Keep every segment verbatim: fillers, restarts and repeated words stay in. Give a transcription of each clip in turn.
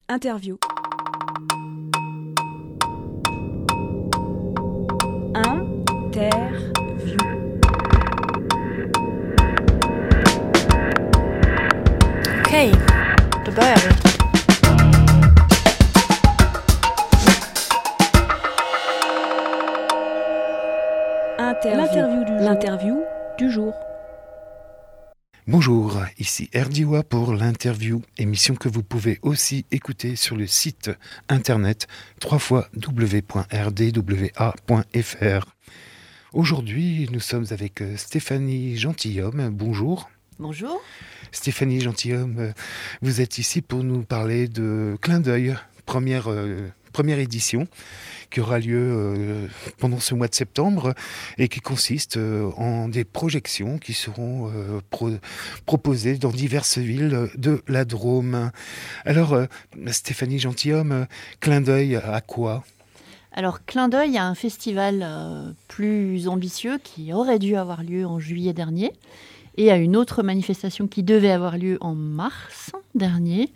Interview. Interview. Okej, då börjar vi. Interview. L'interview du jour. L'interview du jour. Bonjour, ici Erdiwa pour l'interview, émission que vous pouvez aussi écouter sur le site internet w w w point r d w a point f r. Aujourd'hui, nous sommes avec Stéphanie Gentilhomme. Bonjour. Bonjour. Stéphanie Gentilhomme, vous êtes ici pour nous parler de Clin d'œil, première, euh, première édition, qui aura lieu euh, pendant ce mois de septembre et qui consiste euh, en des projections qui seront euh, pro- proposées dans diverses villes de la Drôme. Alors, euh, Stéphanie Gentilhomme, euh, Clin d'œil à quoi ? Alors, Clin d'œil à un festival euh, plus ambitieux qui aurait dû avoir lieu en juillet dernier et à une autre manifestation qui devait avoir lieu en mars dernier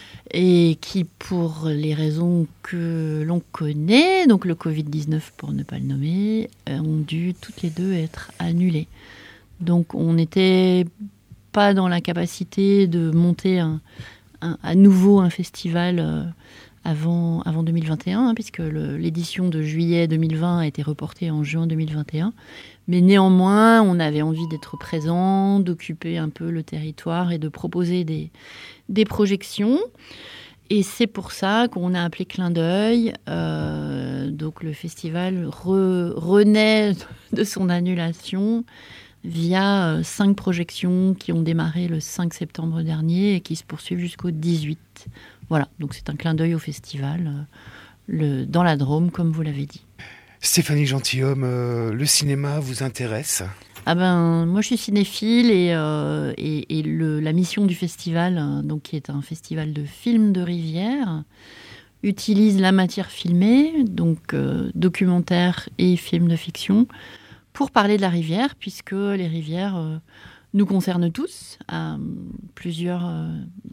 et qui, pour les raisons que l'on connaît, donc le covid dix-neuf pour ne pas le nommer, ont dû toutes les deux être annulées. Donc, on n'était pas dans la capacité de monter un, un, à nouveau un festival euh, avant, avant deux mille vingt et un, hein, puisque le, l'édition de juillet deux mille vingt a été reportée en juin deux mille vingt et un. Mais néanmoins, on avait envie d'être présent, d'occuper un peu le territoire et de proposer des, des projections. Et c'est pour ça qu'on a appelé Clin d'œil. Euh, donc le festival re, renaît de son annulation via euh, cinq projections qui ont démarré le cinq septembre dernier et qui se poursuivent jusqu'au dix-huit. Voilà, donc c'est un clin d'œil au festival euh, le, dans la Drôme, comme vous l'avez dit. Stéphanie Gentilhomme, euh, le cinéma vous intéresse ? Ah ben, moi je suis cinéphile et, euh, et, et le, la mission du festival, euh, donc, qui est un festival de films de rivière, utilise la matière filmée, donc euh, documentaire et films de fiction, pour parler de la rivière, puisque les rivières euh, nous concernent tous à plusieurs, euh,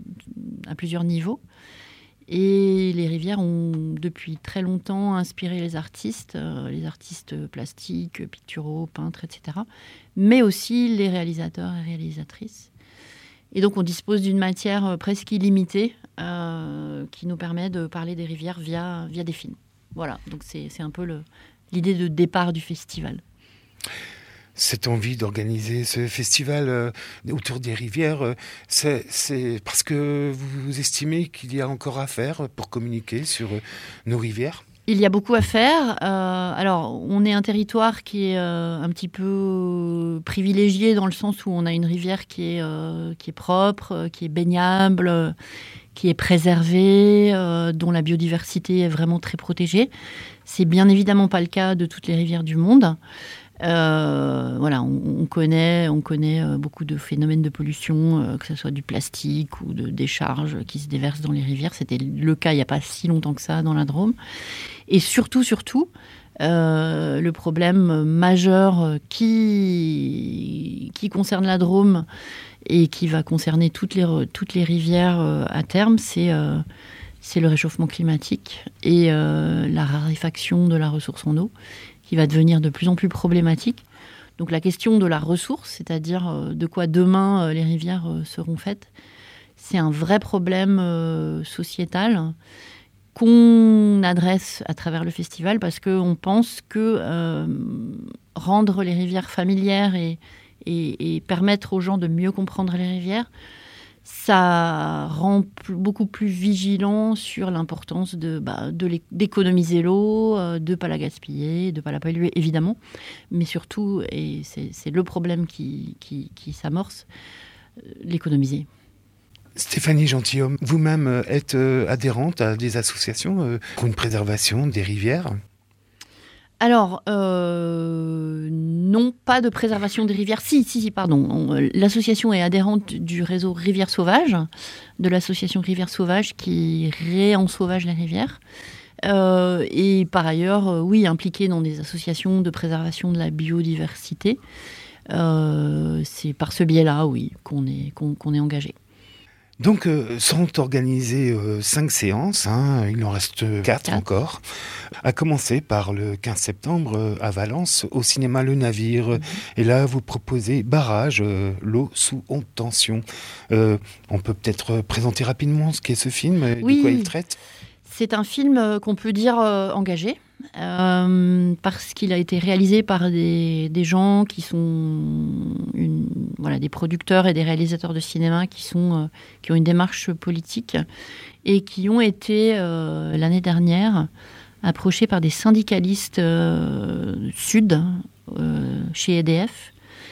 à plusieurs niveaux. Et les rivières ont depuis très longtemps inspiré les artistes, euh, les artistes plastiques, picturaux, peintres, et cetera, mais aussi les réalisateurs et réalisatrices. Et donc on dispose d'une matière presque illimitée euh, qui nous permet de parler des rivières via, via des films. Voilà, donc c'est, c'est un peu le, l'idée de départ du festival. Cette envie d'organiser ce festival euh, autour des rivières, euh, c'est, c'est parce que vous estimez qu'il y a encore à faire pour communiquer sur euh, nos rivières ? Il y a beaucoup à faire. Euh, alors, on est un territoire qui est euh, un petit peu privilégié dans le sens où on a une rivière qui est, euh, qui est propre, qui est baignable, qui est préservée, euh, dont la biodiversité est vraiment très protégée. C'est bien évidemment pas le cas de toutes les rivières du monde. Euh, voilà, on, on connaît, on connaît euh, beaucoup de phénomènes de pollution, euh, que ce soit du plastique ou de décharges qui se déversent dans les rivières. C'était le cas il n'y a pas si longtemps que ça dans la Drôme. Et surtout, surtout, euh, le problème majeur qui, qui concerne la Drôme et qui va concerner toutes les, toutes les rivières euh, à terme, c'est, euh, c'est le réchauffement climatique et euh, la raréfaction de la ressource en eau, qui va devenir de plus en plus problématique. Donc la question de la ressource, c'est-à-dire euh, de quoi demain euh, les rivières euh, seront faites, c'est un vrai problème euh, sociétal qu'on adresse à travers le festival parce qu'on pense que euh, rendre les rivières familières et, et, et permettre aux gens de mieux comprendre les rivières, ça rend plus, beaucoup plus vigilant sur l'importance de, bah, de d'économiser l'eau, de ne pas la gaspiller, de ne pas la polluer, évidemment. Mais surtout, et c'est, c'est le problème qui, qui, qui s'amorce, l'économiser. Stéphanie Gentilhomme, vous-même êtes adhérente à des associations pour une préservation des rivières ? Alors, euh, non, pas de préservation des rivières. Si, si, si, pardon. On, l'association est adhérente du réseau Rivières Sauvages, de l'association Rivières Sauvages qui réensauvage les rivières. Euh, et par ailleurs, euh, oui, impliquée dans des associations de préservation de la biodiversité. Euh, c'est par ce biais-là, oui, qu'on est, qu'on, qu'on est engagé. Donc, euh, sont organisées euh, cinq séances, hein, il en reste quatre, quatre encore, à commencer par le quinze septembre euh, à Valence, au cinéma Le Navire. Mmh. Et là, vous proposez Barrage, euh, l'eau sous haute tension. Euh, on peut peut-être présenter rapidement ce qu'est ce film, oui. de quoi il traite. C'est un film qu'on peut dire euh, engagé, euh, parce qu'il a été réalisé par des, des gens qui sont une, voilà, des producteurs et des réalisateurs de cinéma qui, sont, euh, qui ont une démarche politique et qui ont été, euh, l'année dernière, approchés par des syndicalistes euh, sud, euh, chez E D F,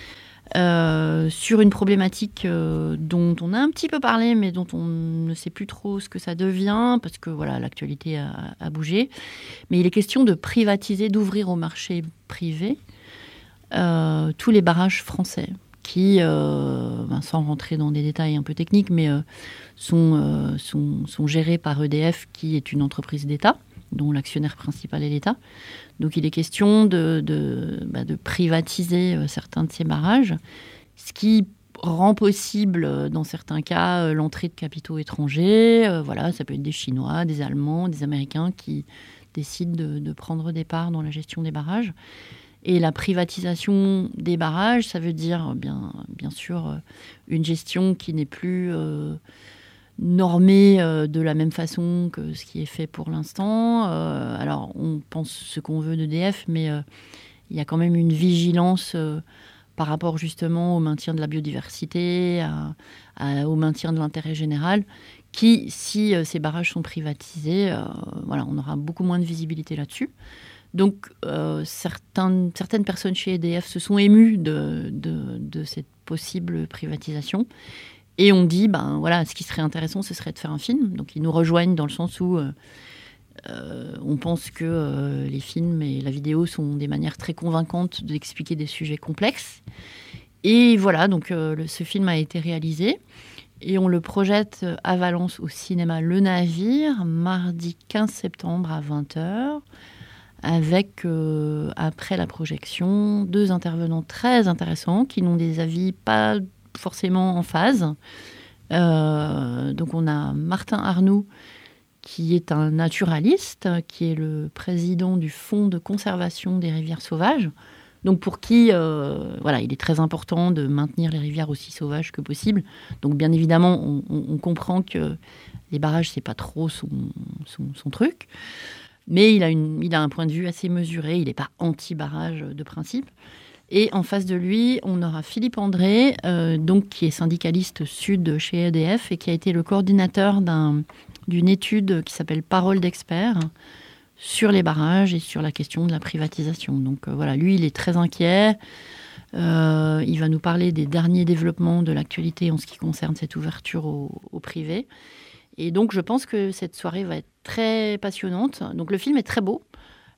Euh, sur une problématique euh, dont on a un petit peu parlé, mais dont on ne sait plus trop ce que ça devient, parce que voilà, l'actualité a, a bougé. Mais il est question de privatiser, d'ouvrir au marché privé euh, tous les barrages français, qui, euh, ben, sans rentrer dans des détails un peu techniques, mais euh, sont, euh, sont, sont gérés par E D F, qui est une entreprise d'État, dont l'actionnaire principal est l'État. Donc il est question de, de, bah, de privatiser euh, certains de ces barrages, ce qui rend possible, euh, dans certains cas, euh, l'entrée de capitaux étrangers. Euh, voilà, ça peut être des Chinois, des Allemands, des Américains qui décident de, de prendre des parts dans la gestion des barrages. Et la privatisation des barrages, ça veut dire bien, bien sûr euh, une gestion qui n'est plus... Euh, normé euh, de la même façon que ce qui est fait pour l'instant. Euh, alors, on pense ce qu'on veut d'E D F, mais euh, il y a quand même une vigilance euh, par rapport justement au maintien de la biodiversité, à, à, au maintien de l'intérêt général, qui, si euh, ces barrages sont privatisés, euh, voilà, on aura beaucoup moins de visibilité là-dessus. Donc, euh, certains, certaines personnes chez E D F se sont émues de, de, de cette possible privatisation. Et on dit, ben voilà, ce qui serait intéressant, ce serait de faire un film. Donc ils nous rejoignent dans le sens où euh, euh, on pense que euh, les films et la vidéo sont des manières très convaincantes d'expliquer des sujets complexes. Et voilà, donc euh, le, ce film a été réalisé. Et on le projette à Valence au cinéma Le Navire, mardi quinze septembre à vingt heures, avec, euh, après la projection, deux intervenants très intéressants qui n'ont des avis pas forcément en phase. Euh, donc on a Martin Arnoux, qui est un naturaliste, qui est le président du Fonds de conservation des rivières sauvages. Donc pour qui, euh, voilà, il est très important de maintenir les rivières aussi sauvages que possible. Donc bien évidemment, on, on, on comprend que les barrages, c'est pas trop son, son, son truc. Mais il a, une, il a un point de vue assez mesuré. Il n'est pas anti-barrage de principe. Et en face de lui, on aura Philippe André, euh, donc, qui est syndicaliste sud chez E D F et qui a été le coordinateur d'un, d'une étude qui s'appelle Parole d'experts sur les barrages et sur la question de la privatisation. Donc euh, voilà, lui, il est très inquiet. Euh, il va nous parler des derniers développements de l'actualité en ce qui concerne cette ouverture au, au privé. Et donc, je pense que cette soirée va être très passionnante. Donc, le film est très beau.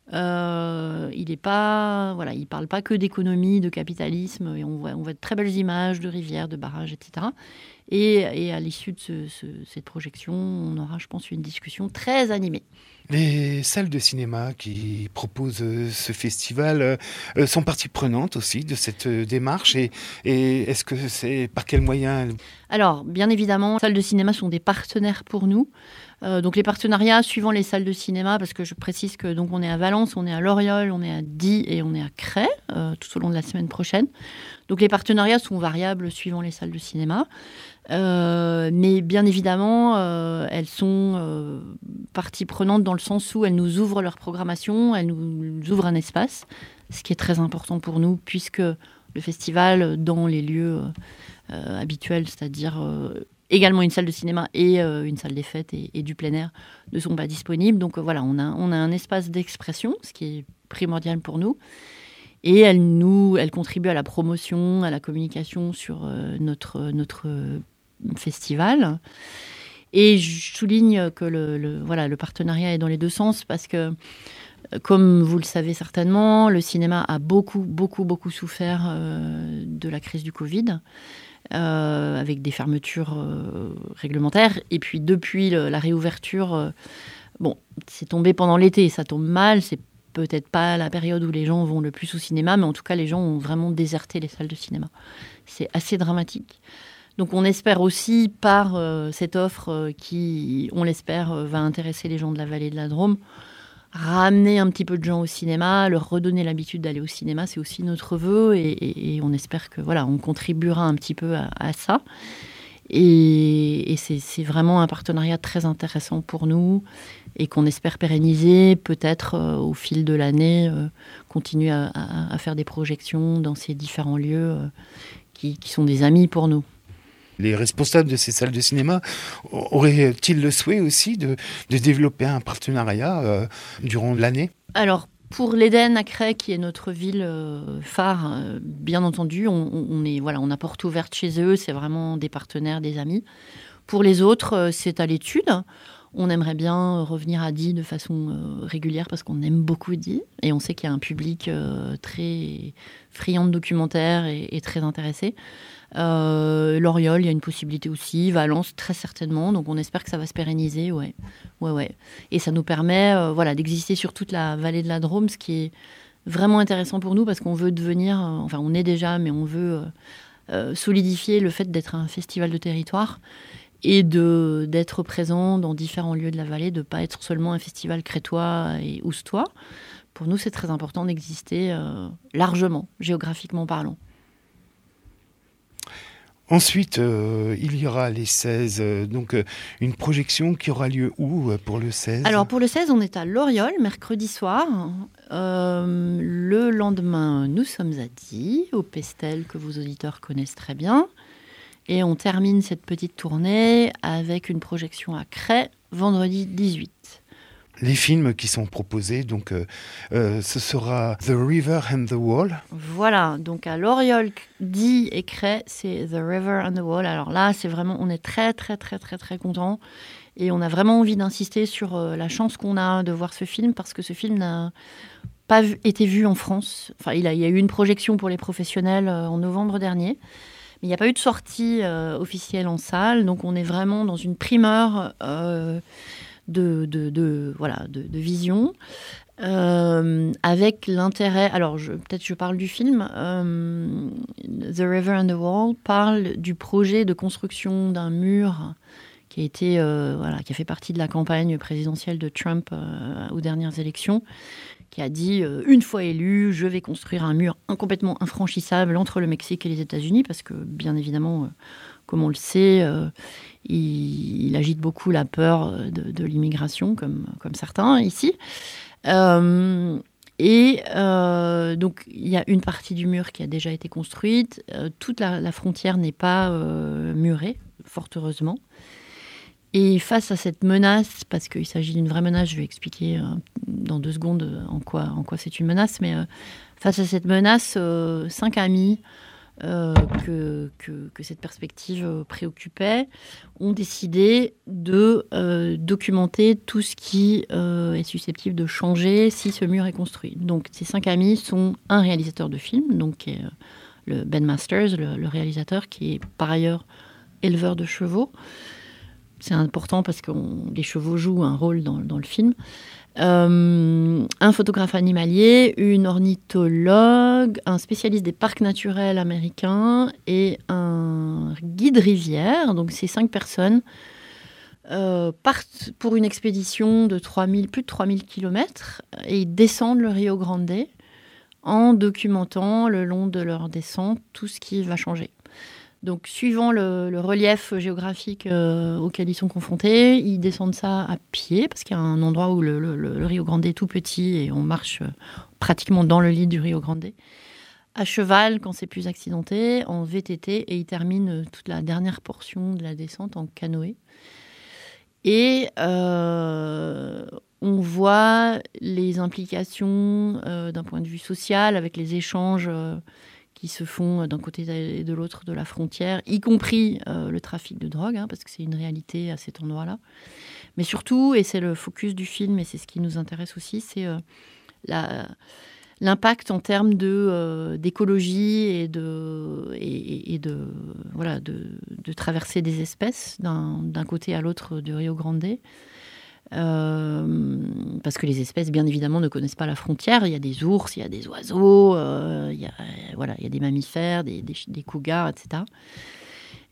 Euh, il est pas, voilà, il parle pas que d'économie, de capitalisme. Et on voit, on voit de très belles images de rivières, de barrages, et cetera. Et, et à l'issue de ce, ce, cette projection, on aura, je pense, une discussion très animée. Les salles de cinéma qui proposent ce festival euh, sont partie prenante aussi de cette démarche. Et, et est-ce que c'est par quels moyens ? Alors, bien évidemment, les salles de cinéma sont des partenaires pour nous. Euh, donc les partenariats suivant les salles de cinéma, parce que je précise que donc on est à Valence, on est à Loriol, on est à Die et on est à Cray euh, tout au long de la semaine prochaine. Donc les partenariats sont variables suivant les salles de cinéma, euh, mais bien évidemment euh, elles sont euh, partie prenante dans le sens où elles nous ouvrent leur programmation, elles nous ouvrent un espace, ce qui est très important pour nous puisque le festival dans les lieux euh, habituels, c'est-à-dire euh, également une salle de cinéma et euh, une salle des fêtes et, et du plein air ne sont pas disponibles. Donc euh, voilà, on a, on a un espace d'expression, ce qui est primordial pour nous. Et elle, nous, elle contribue à la promotion, à la communication sur euh, notre, notre euh, festival. Et je souligne que le, le, voilà, le partenariat est dans les deux sens parce que, comme vous le savez certainement, le cinéma a beaucoup, beaucoup, beaucoup souffert euh, de la crise du Covid. Euh, avec des fermetures euh, réglementaires. Et puis, depuis le, la réouverture, euh, bon, c'est tombé pendant l'été, ça tombe mal, c'est peut-être pas la période où les gens vont le plus au cinéma, mais en tout cas, les gens ont vraiment déserté les salles de cinéma. C'est assez dramatique. Donc on espère aussi, par euh, cette offre euh, qui, on l'espère, euh, va intéresser les gens de la vallée de la Drôme, ramener un petit peu de gens au cinéma, leur redonner l'habitude d'aller au cinéma, c'est aussi notre vœu, et, et, et on espère que voilà, on contribuera un petit peu à, à ça. Et, et c'est, c'est vraiment un partenariat très intéressant pour nous et qu'on espère pérenniser, peut-être euh, au fil de l'année, euh, continuer à, à, à faire des projections dans ces différents lieux euh, qui, qui sont des amis pour nous. Les responsables de ces salles de cinéma auraient-ils le souhait aussi de, de développer un partenariat euh, durant l'année ? Alors, pour l'Éden à Creil, qui est notre ville euh, phare, euh, bien entendu, on, on, est, voilà, on a porte ouverte chez eux, c'est vraiment des partenaires, des amis. Pour les autres, euh, c'est à l'étude. On aimerait bien revenir à Die de façon euh, régulière parce qu'on aime beaucoup Die et on sait qu'il y a un public euh, très friand de documentaires et, et très intéressé. Euh, L'Oriol, il y a une possibilité aussi. Valence, très certainement. Donc on espère que ça va se pérenniser. Ouais, ouais, ouais. Et ça nous permet, euh, voilà, d'exister sur toute la vallée de la Drôme, ce qui est vraiment intéressant pour nous parce qu'on veut devenir, euh, enfin on est déjà, mais on veut euh, euh, solidifier le fait d'être un festival de territoire et de, d'être présent dans différents lieux de la vallée, de ne pas être seulement un festival crétois et oustois. Pour nous, c'est très important d'exister euh, largement, géographiquement parlant. Ensuite, euh, il y aura les seize, euh, donc euh, une projection qui aura lieu où euh, pour le seize ? Alors pour le seize, on est à Loriol, mercredi soir. Euh, le lendemain, nous sommes à Die, au Pestel, que vos auditeurs connaissent très bien. Et on termine cette petite tournée avec une projection à Creil, vendredi dix-huit. Les films qui sont proposés, donc euh, euh, ce sera The River and the Wall. Voilà, donc à Loriol, Die et Creil, c'est The River and the Wall. Alors là, c'est vraiment, on est très très très très très contents et on a vraiment envie d'insister sur euh, la chance qu'on a de voir ce film parce que ce film n'a pas vu, été vu en France. Enfin, il, a, il y a eu une projection pour les professionnels euh, en novembre dernier. Mais il n'y a pas eu de sortie euh, officielle en salle, donc on est vraiment dans une primeur euh, de, de, de, voilà, de, de vision, euh, avec l'intérêt... Alors, je, peut-être je parle du film. Euh, The River and the Wall parle du projet de construction d'un mur qui a, été, euh, voilà, qui a fait partie de la campagne présidentielle de Trump euh, aux dernières élections, qui a dit, euh, une fois élu, je vais construire un mur complètement infranchissable entre le Mexique et les États-Unis, parce que, bien évidemment, euh, comme on le sait, euh, il, il agite beaucoup la peur de, de l'immigration, comme, comme certains ici. Euh, et euh, donc, il y a une partie du mur qui a déjà été construite. Euh, toute la, la frontière n'est pas euh, murée, fort heureusement. Et face à cette menace, parce qu'il s'agit d'une vraie menace, je vais expliquer euh, dans deux secondes en quoi, en quoi c'est une menace, mais euh, face à cette menace, euh, cinq amis euh, que, que, que cette perspective préoccupait ont décidé de euh, documenter tout ce qui euh, est susceptible de changer si ce mur est construit. Donc ces cinq amis sont un réalisateur de film, donc qui est, euh, le Ben Masters, le, le réalisateur, qui est par ailleurs éleveur de chevaux. C'est important parce que on, les chevaux jouent un rôle dans, dans le film. Euh, un photographe animalier, une ornithologue, un spécialiste des parcs naturels américains et un guide rivière. Donc ces cinq personnes euh, partent pour une expédition de trois mille, plus de trois mille kilomètres et ils descendent le Rio Grande en documentant le long de leur descente tout ce qui va changer. Donc, suivant le, le relief géographique euh, auquel ils sont confrontés, ils descendent ça à pied, parce qu'il y a un endroit où le, le, le Rio Grande est tout petit et on marche euh, pratiquement dans le lit du Rio Grande. À cheval, quand c'est plus accidenté, en V T T, et ils terminent toute la dernière portion de la descente en canoë. Et euh, on voit les implications euh, d'un point de vue social avec les échanges euh, qui se font d'un côté et de l'autre de la frontière, y compris euh, le trafic de drogue, hein, parce que c'est une réalité à cet endroit-là. Mais surtout, et c'est le focus du film, et c'est ce qui nous intéresse aussi, c'est euh, la, l'impact en termes de, euh, d'écologie et de, et, et de, voilà, de, de traverser des espèces d'un, d'un côté à l'autre du Rio Grande. Euh, parce que les espèces, bien évidemment, ne connaissent pas la frontière. Il y a des ours, il y a des oiseaux, euh, il y a, voilà, il y a des mammifères, des, des, des cougars, et cetera.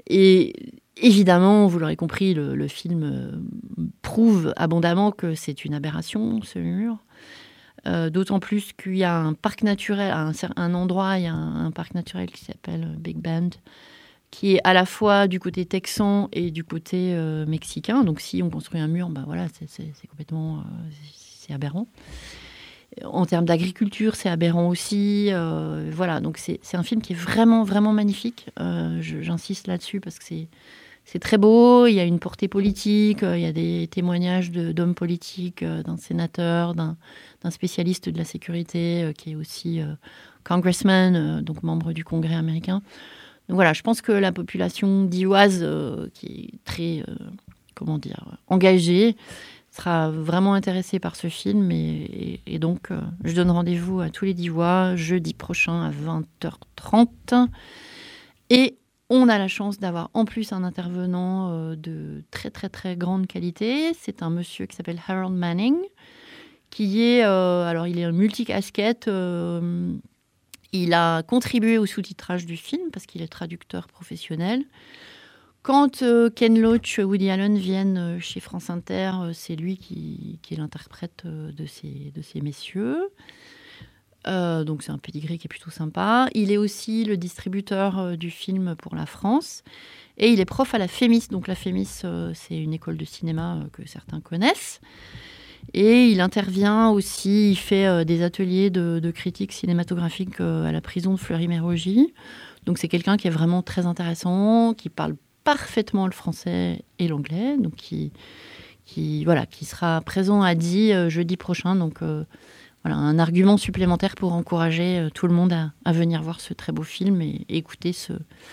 et évidemment, vous l'aurez compris, le, le film euh, prouve abondamment que c'est une aberration, ce mur. Euh, d'autant plus qu'il y a un parc naturel, un, un endroit, il y a un, un parc naturel qui s'appelle Big Bend, qui est à la fois du côté texan et du côté euh, mexicain. Donc si on construit un mur, bah voilà, c'est, c'est, c'est complètement euh, c'est aberrant. En termes d'agriculture, c'est aberrant aussi. Euh, voilà, donc c'est, c'est un film qui est vraiment, vraiment magnifique. Euh, je, j'insiste là-dessus parce que c'est, c'est très beau. Il y a une portée politique, euh, il y a des témoignages de, d'hommes politiques, euh, d'un sénateur, d'un, d'un spécialiste de la sécurité euh, qui est aussi euh, congressman, euh, donc membre du Congrès américain. Donc voilà, je pense que la population dioise, euh, qui est très, euh, comment dire, engagée, sera vraiment intéressée par ce film. Et, et, et donc, euh, je donne rendez-vous à tous les Diois jeudi prochain à vingt heures trente. Et on a la chance d'avoir en plus un intervenant euh, de très, très, très grande qualité. C'est un monsieur qui s'appelle Harold Manning, qui est, euh, alors il est un multicasquette. Euh, il a contribué au sous-titrage du film parce qu'il est traducteur professionnel. Quand euh, Ken Loach, Woody Allen viennent chez France Inter, euh, c'est lui qui, qui est l'interprète euh, de, ces, de ces messieurs. Euh, donc c'est un pédigré qui est plutôt sympa. Il est aussi le distributeur euh, du film pour la France. Et il est prof à la Fémis. Donc la Fémis, euh, c'est une école de cinéma euh, que certains connaissent. Et il intervient aussi, il fait euh, des ateliers de, de critique cinématographique euh, à la prison de Fleury-Mérogis. Donc c'est quelqu'un qui est vraiment très intéressant, qui parle parfaitement le français et l'anglais, donc qui, qui, voilà, qui sera présent à Die euh, jeudi prochain. Donc euh, voilà, un argument supplémentaire pour encourager euh, tout le monde à, à venir voir ce très beau film et, et écouter ce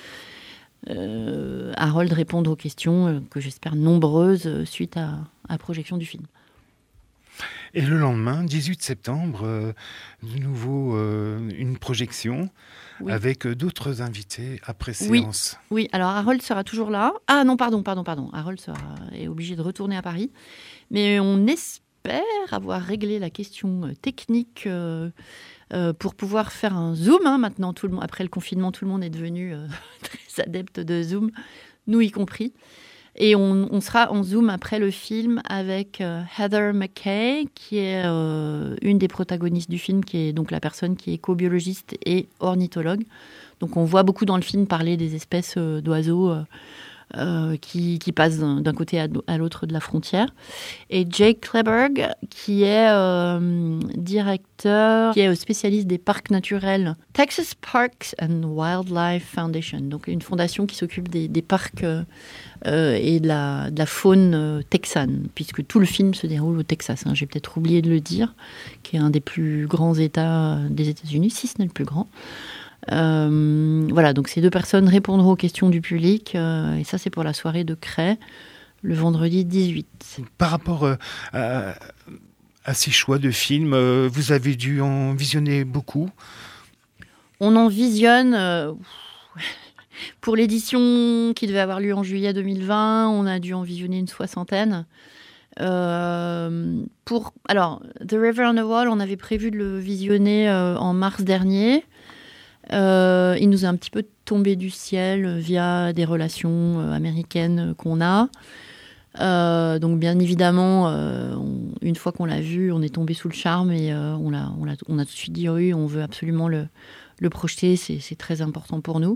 euh, Harold répondre aux questions euh, que j'espère nombreuses euh, suite à, à la projection du film. Et le lendemain, dix-huit septembre, euh, de nouveau euh, une projection oui. avec d'autres invités après séance. Oui, oui, alors Harold sera toujours là. Ah non, pardon, pardon, pardon. Harold sera, est obligé de retourner à Paris. Mais on espère avoir réglé la question technique euh, euh, pour pouvoir faire un Zoom. Hein. Maintenant, tout le monde, après le confinement, tout le monde est devenu euh, très adepte de Zoom, nous y compris. Et on, on sera en Zoom après le film avec euh, Heather McKay, qui est euh, une des protagonistes du film, qui est donc la personne qui est écobiologiste et ornithologue. Donc on voit beaucoup dans le film parler des espèces euh, d'oiseaux euh, euh, qui, qui passent d'un, d'un côté à, à l'autre de la frontière. Et Jake Kleberg, qui est euh, directeur, qui est spécialiste des parcs naturels Texas Parks and Wildlife Foundation, donc une fondation qui s'occupe des, des parcs euh, Euh, et de la, de la faune euh, texane, puisque tout le film se déroule au Texas. Hein, j'ai peut-être oublié de le dire, qui est un des plus grands États des États-Unis, si ce n'est le plus grand. Euh, voilà, donc ces deux personnes répondront aux questions du public, euh, et ça c'est pour la soirée de Cray, le vendredi dix-huit. Par rapport euh, à, à ces choix de films, euh, vous avez dû en visionner beaucoup ? On en visionne... Euh, Pour l'édition qui devait avoir lieu en juillet deux mille vingt, on a dû en visionner une soixantaine. Euh, pour, alors, The River on the Wall, on avait prévu de le visionner euh, en mars dernier. Euh, il nous est un petit peu tombé du ciel via des relations euh, américaines qu'on a. Euh, donc, bien évidemment, euh, on, une fois qu'on l'a vu, on est tombé sous le charme et euh, on, l'a, on, l'a, on a tout de suite dit oui, on veut absolument le, le projeter, c'est, c'est très important pour nous.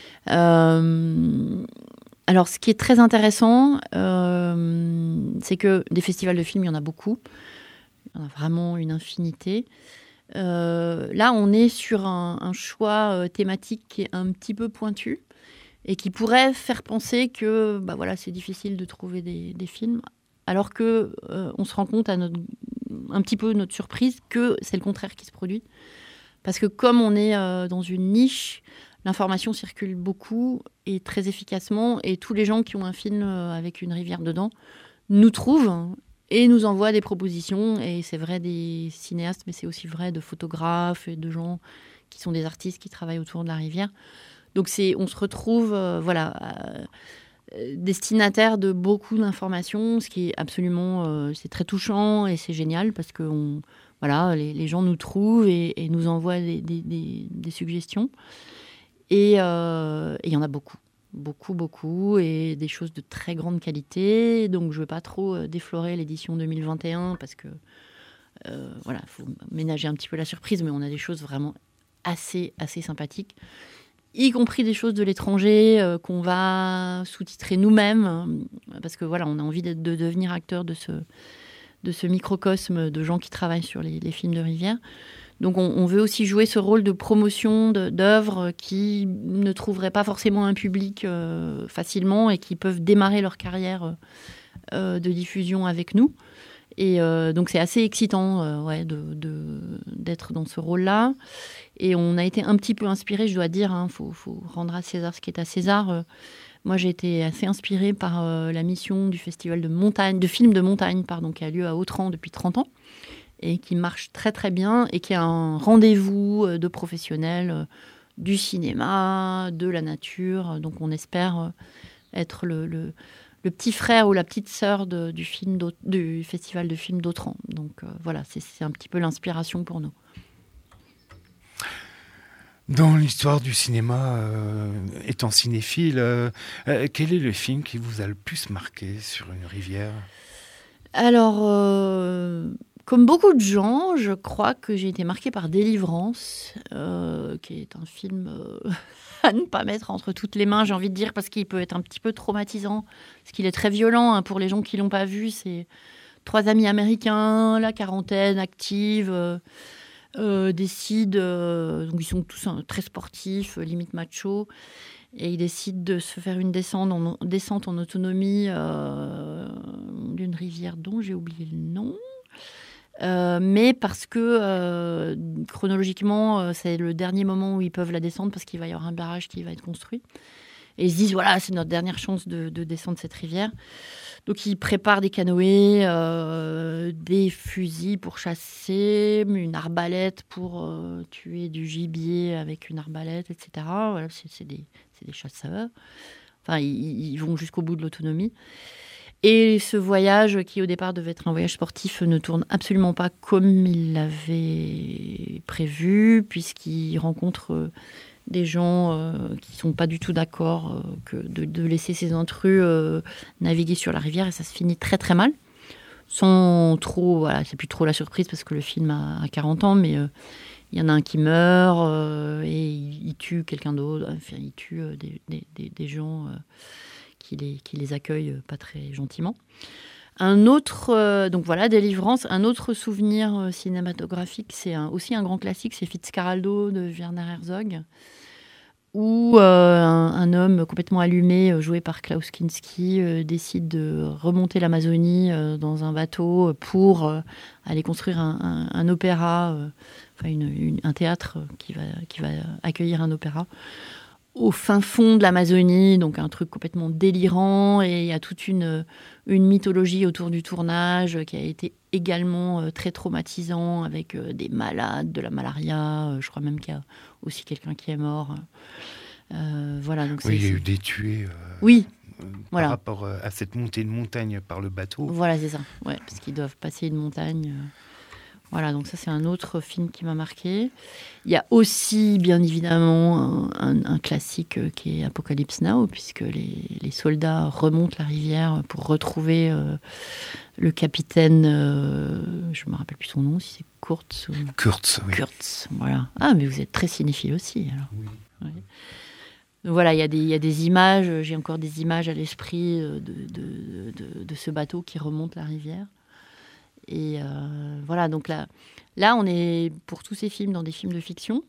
Euh, alors, ce qui est très intéressant, euh, c'est que des festivals de films, il y en a beaucoup. Il y en a vraiment une infinité. Euh, là, on est sur un, un choix euh, thématique qui est un petit peu pointu et qui pourrait faire penser que bah voilà, c'est difficile de trouver des, des films, alors que euh, on se rend compte à notre, un petit peu notre surprise que c'est le contraire qui se produit. Parce que comme on est euh, dans une niche, l'information circule beaucoup et très efficacement, et tous les gens qui ont un film avec une rivière dedans nous trouvent et nous envoient des propositions. Et c'est vrai des cinéastes, mais c'est aussi vrai de photographes et de gens qui sont des artistes qui travaillent autour de la rivière. Donc c'est, on se retrouve euh, voilà, euh, destinataire de beaucoup d'informations, ce qui est absolument euh, c'est très touchant et c'est génial parce que on, voilà, les, les gens nous trouvent et, et nous envoient des, des, des, des suggestions. Et il euh, y en a beaucoup. Beaucoup, beaucoup, et des choses de très grande qualité. Donc, je ne veux pas trop euh, déflorer l'édition deux mille vingt et un parce que, euh, voilà, il faut ménager un petit peu la surprise, mais on a des choses vraiment assez, assez sympathiques, y compris des choses de l'étranger euh, qu'on va sous-titrer nous-mêmes, euh, parce que, voilà, on a envie de, de devenir acteur de ce, de ce microcosme de gens qui travaillent sur les, les films de Rivière. Donc, on, on veut aussi jouer ce rôle de promotion de, d'œuvres qui ne trouveraient pas forcément un public euh, facilement et qui peuvent démarrer leur carrière euh, de diffusion avec nous. Et euh, donc, c'est assez excitant euh, ouais, de, de, d'être dans ce rôle-là. Et on a été un petit peu inspirés, je dois dire, il hein, faut, faut rendre à César ce qui est à César. Euh, moi, j'ai été assez inspirée par euh, la mission du festival de montagne, de films de montagne, pardon, qui a lieu à Autran depuis trente ans. Et qui marche très très bien et qui est un rendez-vous de professionnels du cinéma, de la nature. Donc on espère être le, le, le petit frère ou la petite sœur de, du, film du festival de films d'Autran. Donc euh, voilà, c'est, c'est un petit peu l'inspiration pour nous. Dans l'histoire du cinéma, euh, étant cinéphile, euh, euh, quel est le film qui vous a le plus marqué sur une rivière ? Alors... Euh Comme beaucoup de gens, je crois que j'ai été marquée par Délivrance, euh, qui est un film euh, à ne pas mettre entre toutes les mains, j'ai envie de dire, parce qu'il peut être un petit peu traumatisant, parce qu'il est très violent hein, pour les gens qui ne l'ont pas vu. C'est trois amis américains, la quarantaine, active, euh, euh, décident, euh, donc ils sont tous hein, très sportifs, limite macho, et ils décident de se faire une descente en, descente en autonomie euh, d'une rivière dont j'ai oublié le nom. Euh, mais parce que euh, chronologiquement, euh, c'est le dernier moment où ils peuvent la descendre parce qu'il va y avoir un barrage qui va être construit. Et ils se disent, voilà, c'est notre dernière chance de, de descendre cette rivière. Donc, ils préparent des canoës, euh, des fusils pour chasser, une arbalète pour euh, tuer du gibier avec une arbalète, et cetera. Voilà, c'est, c'est, des, c'est des chasseurs. Enfin, ils, ils vont jusqu'au bout de l'autonomie. Et ce voyage, qui au départ devait être un voyage sportif, ne tourne absolument pas comme il l'avait prévu, puisqu'il rencontre des gens euh, qui ne sont pas du tout d'accord euh, que de, de laisser ces intrus euh, naviguer sur la rivière, et ça se finit très très mal. Sans trop, voilà, c'est plus trop la surprise parce que le film a, a quarante ans, mais euh, il y en a un qui meurt euh, et il, il tue quelqu'un d'autre, enfin, il tue euh, des, des, des, des gens... Euh, Qui les, qui les accueille pas très gentiment. Un autre, euh, donc voilà, Délivrance. Un autre souvenir euh, cinématographique, c'est un, aussi un grand classique, c'est Fitzcarraldo de Werner Herzog, où euh, un, un homme complètement allumé, euh, joué par Klaus Kinski, euh, décide de remonter l'Amazonie euh, dans un bateau pour euh, aller construire un, un, un opéra, euh, enfin une, une, un théâtre qui va, qui va accueillir un opéra au fin fond de l'Amazonie, donc un truc complètement délirant, et il y a toute une, une mythologie autour du tournage qui a été également euh, très traumatisant, avec euh, des malades, de la malaria, euh, je crois même qu'il y a aussi quelqu'un qui est mort. Euh, voilà, donc oui, c'est, il y a c'est... eu des tués euh, oui, euh, par voilà. rapport à cette montée de montagne par le bateau. Voilà, c'est ça, ouais, parce qu'ils doivent passer une montagne... Euh... Voilà, donc ça, c'est un autre film qui m'a marqué. Il y a aussi, bien évidemment, un, un, un classique qui est Apocalypse Now, puisque les, les soldats remontent la rivière pour retrouver euh, le capitaine, euh, je ne me rappelle plus son nom, si c'est Kurtz ou... Kurtz, oui. Kurtz, voilà. Ah, mais vous êtes très cinéphile aussi, alors. Oui. Ouais. Donc voilà, il y a des, il y a des images, j'ai encore des images à l'esprit de, de, de, de ce bateau qui remonte la rivière. Et euh, voilà, donc là, là, on est pour tous ces films dans des films de fiction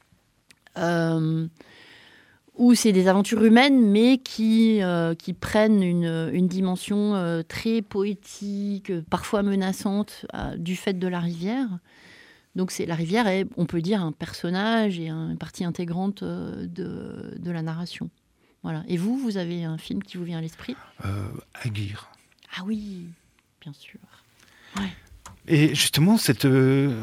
euh, où c'est des aventures humaines, mais qui, euh, qui prennent une, une dimension euh, très poétique, parfois menaçante, euh, du fait de la rivière. Donc c'est, la rivière est, on peut dire, un personnage et un, une partie intégrante euh, de, de la narration. Voilà. Et vous, vous avez un film qui vous vient à l'esprit ? euh, Aguirre. Ah oui, bien sûr. Ouais. Et justement, cette, euh,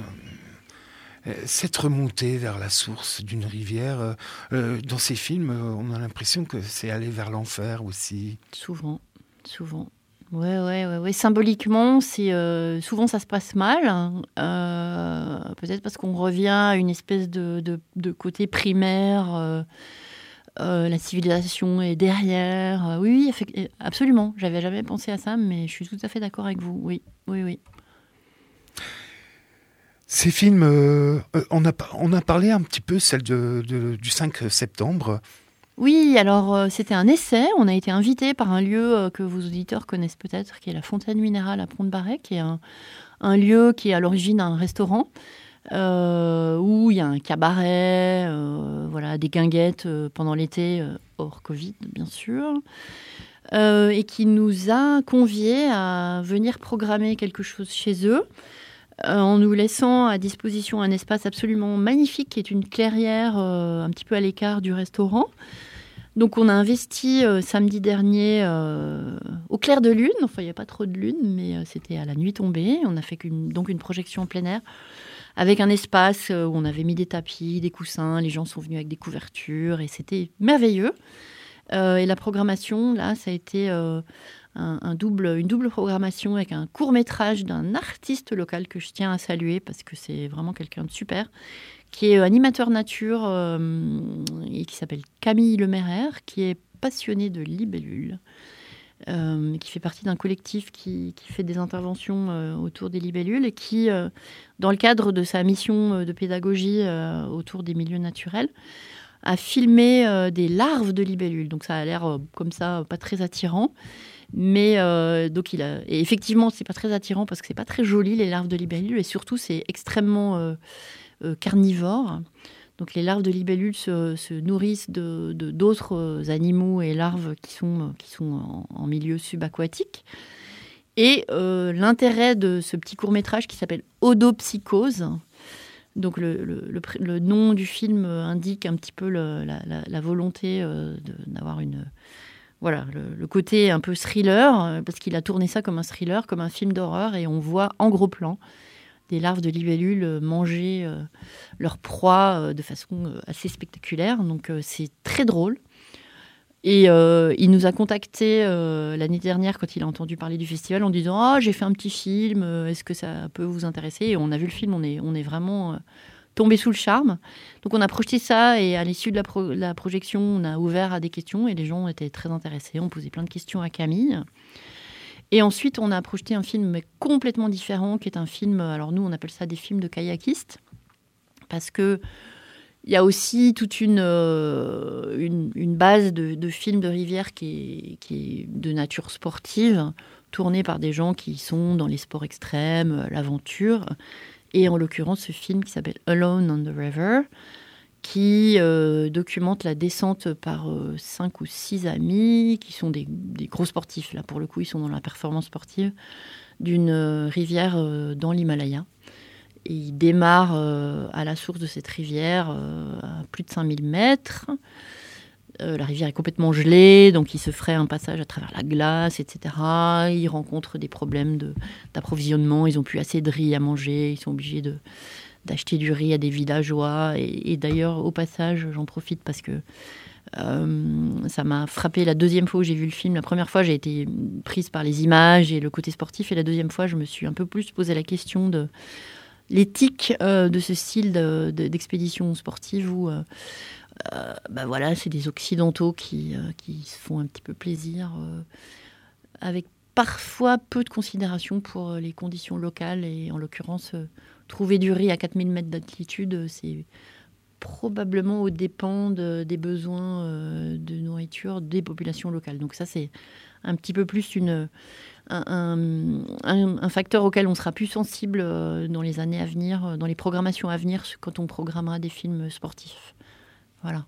cette remontée vers la source d'une rivière, euh, dans ces films, on a l'impression que c'est aller vers l'enfer aussi. Souvent, souvent. Ouais, ouais, ouais, ouais. Symboliquement, c'est, euh, souvent ça se passe mal. Euh, peut-être parce qu'on revient à une espèce de, de, de côté primaire, euh, Euh, la civilisation est derrière. Euh, oui, oui, absolument. J'avais jamais pensé à ça, mais je suis tout à fait d'accord avec vous. Oui, oui, oui. Ces films, euh, on, a, on a parlé un petit peu, celle de, de, du cinq septembre. Oui, alors euh, c'était un essai. On a été invité par un lieu euh, que vos auditeurs connaissent peut-être, qui est la Fontaine Minérale à Pont-de-Barret, qui est un, un lieu qui est à l'origine un restaurant. Euh, où il y a un cabaret, euh, voilà, des guinguettes euh, pendant l'été, euh, hors Covid, bien sûr, euh, et qui nous a conviés à venir programmer quelque chose chez eux, euh, en nous laissant à disposition un espace absolument magnifique, qui est une clairière euh, un petit peu à l'écart du restaurant. Donc on a investi euh, samedi dernier euh, au clair de lune, enfin il n'y a pas trop de lune, mais euh, c'était à la nuit tombée. On a fait qu'une, donc une projection en plein air, avec un espace où on avait mis des tapis, des coussins, les gens sont venus avec des couvertures et c'était merveilleux. Euh, et la programmation, là, ça a été euh, un, un double, une double programmation avec un court-métrage d'un artiste local que je tiens à saluer parce que c'est vraiment quelqu'un de super, qui est animateur nature euh, et qui s'appelle Camille Lemairer, qui est passionné de libellules. Euh, qui fait partie d'un collectif qui, qui fait des interventions euh, autour des libellules et qui, euh, dans le cadre de sa mission euh, de pédagogie euh, autour des milieux naturels, a filmé euh, des larves de libellules. Donc ça a l'air euh, comme ça, pas très attirant. Mais euh, donc il a... et effectivement, c'est pas très attirant parce que c'est pas très joli, les larves de libellules, et surtout, c'est extrêmement euh, euh, carnivore. Donc les larves de libellules se, se nourrissent de, de, d'autres animaux et larves qui sont, qui sont en, en milieu subaquatique. Et euh, l'intérêt de ce petit court-métrage qui s'appelle Odopsychose, donc le, le, le, le nom du film indique un petit peu le, la, la, la volonté euh, de, d'avoir une... Voilà, le, le côté un peu thriller, parce qu'il a tourné ça comme un thriller, comme un film d'horreur, et on voit en gros plan des larves de libellules manger euh, leur proie euh, de façon euh, assez spectaculaire. Donc euh, c'est très drôle. Et euh, il nous a contactés euh, l'année dernière quand il a entendu parler du festival en disant « Ah, j'ai fait un petit film, euh, est-ce que ça peut vous intéresser ?» Et on a vu le film, on est, on est vraiment euh, tombé sous le charme. Donc on a projeté ça et à l'issue de la, pro- la projection, on a ouvert à des questions et les gens étaient très intéressés. On posait plein de questions à Camille. Et ensuite, on a projeté un film complètement différent, qui est un film, alors nous, on appelle ça des films de kayakistes, parce que il y a aussi toute une, euh, une, une base de, de films de rivière qui est, qui est de nature sportive, tournée par des gens qui sont dans les sports extrêmes, l'aventure. Et en l'occurrence, ce film qui s'appelle Alone on the River, qui euh, documente la descente par euh, cinq ou six amis, qui sont des, des gros sportifs. Là, pour le coup, ils sont dans la performance sportive, d'une euh, rivière euh, dans l'Himalaya. Et ils démarrent euh, à la source de cette rivière euh, à plus de cinq mille mètres. Euh, la rivière est complètement gelée, donc ils se feraient un passage à travers la glace, et cetera. Ils rencontrent des problèmes de, d'approvisionnement, ils n'ont plus assez de riz à manger, ils sont obligés de... d'acheter du riz à des villageois. Et, et d'ailleurs, au passage, j'en profite parce que euh, ça m'a frappé la deuxième fois où j'ai vu le film. La première fois, j'ai été prise par les images et le côté sportif. Et la deuxième fois, je me suis un peu plus posé la question de l'éthique euh, de ce style de, de, d'expédition sportive où euh, euh, bah voilà, c'est des Occidentaux qui, euh, qui se font un petit peu plaisir euh, avec parfois peu de considération pour les conditions locales. Et en l'occurrence... Euh, trouver du riz à quatre mille mètres d'altitude, c'est probablement aux dépens de, des besoins euh, de nourriture des populations locales. Donc ça, c'est un petit peu plus une, un, un, un facteur auquel on sera plus sensible euh, dans les années à venir, dans les programmations à venir, quand on programmera des films sportifs. Voilà.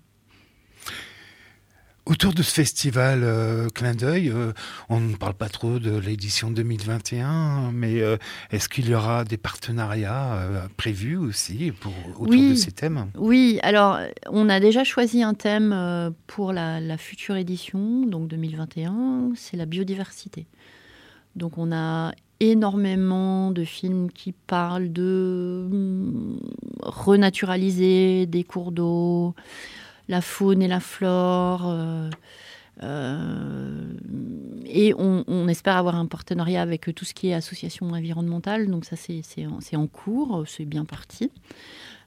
Autour de ce festival euh, Clin d'œil, euh, on ne parle pas trop de l'édition deux mille vingt et un, mais euh, est-ce qu'il y aura des partenariats euh, prévus aussi pour, autour oui, de ces thèmes ? Oui, alors on a déjà choisi un thème euh, pour la, la future édition, donc deux mille vingt et un, c'est la biodiversité. Donc on a énormément de films qui parlent de hum, renaturaliser des cours d'eau, la faune et la flore. Euh, euh, et on, on espère avoir un partenariat avec tout ce qui est association environnementale. Donc ça, c'est, c'est, en, c'est en cours, c'est bien parti.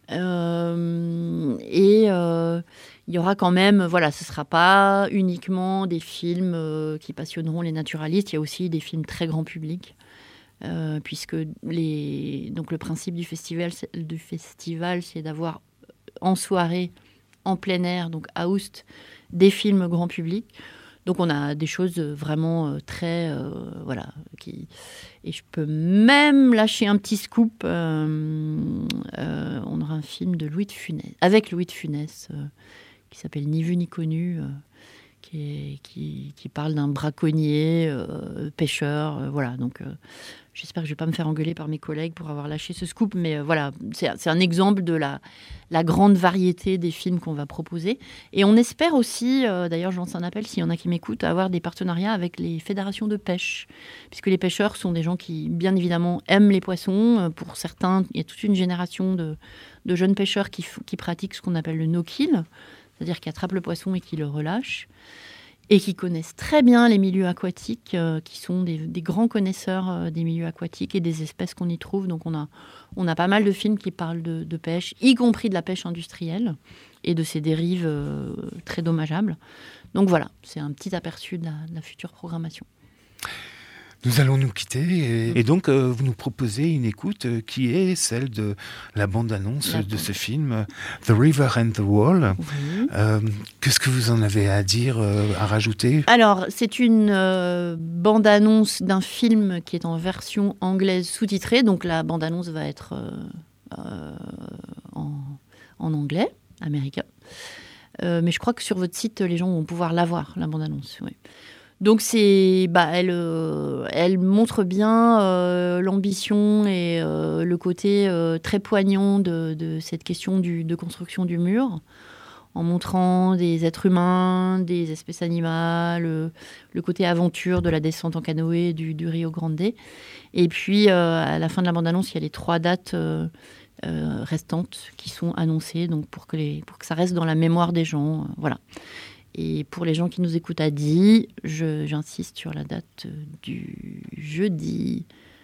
Euh, et euh, il y aura quand même, voilà, ce ne sera pas uniquement des films euh, qui passionneront les naturalistes, il y a aussi des films très grand public. Euh, puisque les, donc le principe du festival, c'est, du festival, c'est d'avoir en soirée, en plein air, donc à Oust, des films grand public. Donc on a des choses vraiment très... Euh, voilà. Qui, et je peux même lâcher un petit scoop. Euh, euh, on aura un film de Louis de Funès, avec Louis de Funès, euh, qui s'appelle Ni vu ni connu, euh, qui, est, qui, qui parle d'un braconnier, euh, pêcheur. Euh, voilà, donc... Euh, J'espère que je ne vais pas me faire engueuler par mes collègues pour avoir lâché ce scoop, mais euh, voilà, c'est, c'est un exemple de la, la grande variété des films qu'on va proposer. Et on espère aussi, euh, d'ailleurs je lance un appel s'il y en a qui m'écoutent, à avoir des partenariats avec les fédérations de pêche, puisque les pêcheurs sont des gens qui, bien évidemment, aiment les poissons. Pour certains, il y a toute une génération de, de jeunes pêcheurs qui, qui pratiquent ce qu'on appelle le no-kill, c'est-à-dire qui attrapent le poisson et qui le relâchent, et qui connaissent très bien les milieux aquatiques, euh, qui sont des, des grands connaisseurs euh, des milieux aquatiques et des espèces qu'on y trouve. Donc on a, on a pas mal de films qui parlent de, de pêche, y compris de la pêche industrielle et de ses dérives euh, très dommageables. Donc voilà, c'est un petit aperçu de la, de la future programmation. Nous allons nous quitter et, et donc euh, vous nous proposez une écoute euh, qui est celle de la bande-annonce la de ce film euh, The River and the Wall. Oui. Euh, qu'est-ce que vous en avez à dire, euh, à rajouter ? Alors, c'est une euh, bande-annonce d'un film qui est en version anglaise sous-titrée. Donc la bande-annonce va être euh, euh, en, en anglais, américain. Euh, mais je crois que sur votre site, les gens vont pouvoir la voir, la bande-annonce, oui. Donc c'est, bah, elle, euh, elle montre bien euh, l'ambition et euh, le côté euh, très poignant de, de cette question du, de construction du mur, en montrant des êtres humains, des espèces animales, le, le côté aventure de la descente en canoë du, du Rio Grande. Et puis euh, à la fin de la bande-annonce, il y a les trois dates euh, euh, restantes qui sont annoncées, donc pour que, les, pour que ça reste dans la mémoire des gens, euh, voilà. Et pour les gens qui nous écoutent à Die, je, j'insiste sur la date du jeudi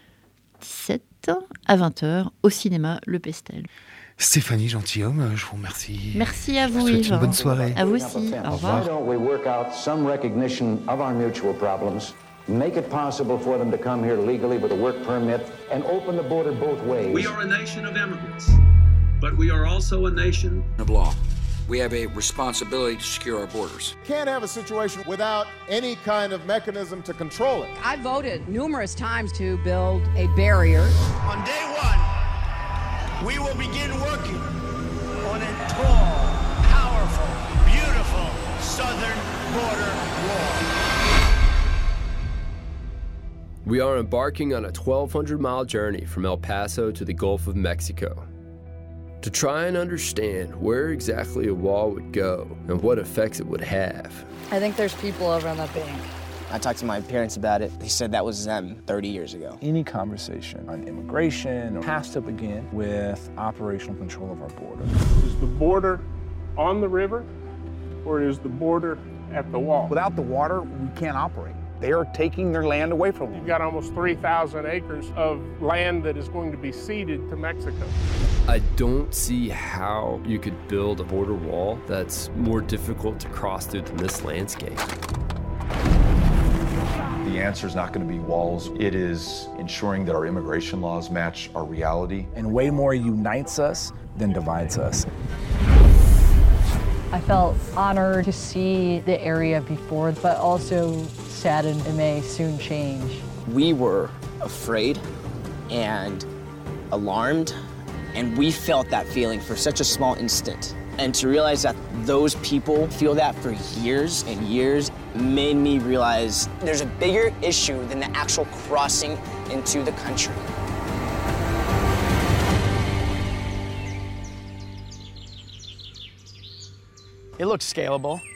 dix-sept à vingt heures au cinéma Le Pestel. Stéphanie Gentilhomme, je vous remercie. Merci à vous, Yves. Une bonne soirée. À vous aussi. Au revoir. Why don't we work out some recognition of our mutual problems, make it possible for them to come here legally with a work permit, and open the border both ways? We are a nation of immigrants, but we are also a nation of law. We have a responsibility to secure our borders. Can't have a situation without any kind of mechanism to control it. I voted numerous times to build a barrier. On day one, we will begin working on a tall, powerful, beautiful southern border wall. We are embarking on a twelve hundred mile journey from El Paso to the Gulf of Mexico, to try and understand where exactly a wall would go and what effects it would have. I think there's people over on that bank. I talked to my parents about it. They said that was them thirty years ago. Any conversation on immigration has to begin with operational control of our border. Is the border on the river, or is the border at the wall? Without the water, we can't operate. They are taking their land away from them. You've got almost three thousand acres of land that is going to be ceded to Mexico. I don't see how you could build a border wall that's more difficult to cross through than this landscape. The answer is not going to be walls. It is ensuring that our immigration laws match our reality. And way more unites us than divides us. I felt honored to see the area before, but also saddened it may soon change. We were afraid and alarmed, and we felt that feeling for such a small instant. And to realize that those people feel that for years and years made me realize there's a bigger issue than the actual crossing into the country. It looks scalable.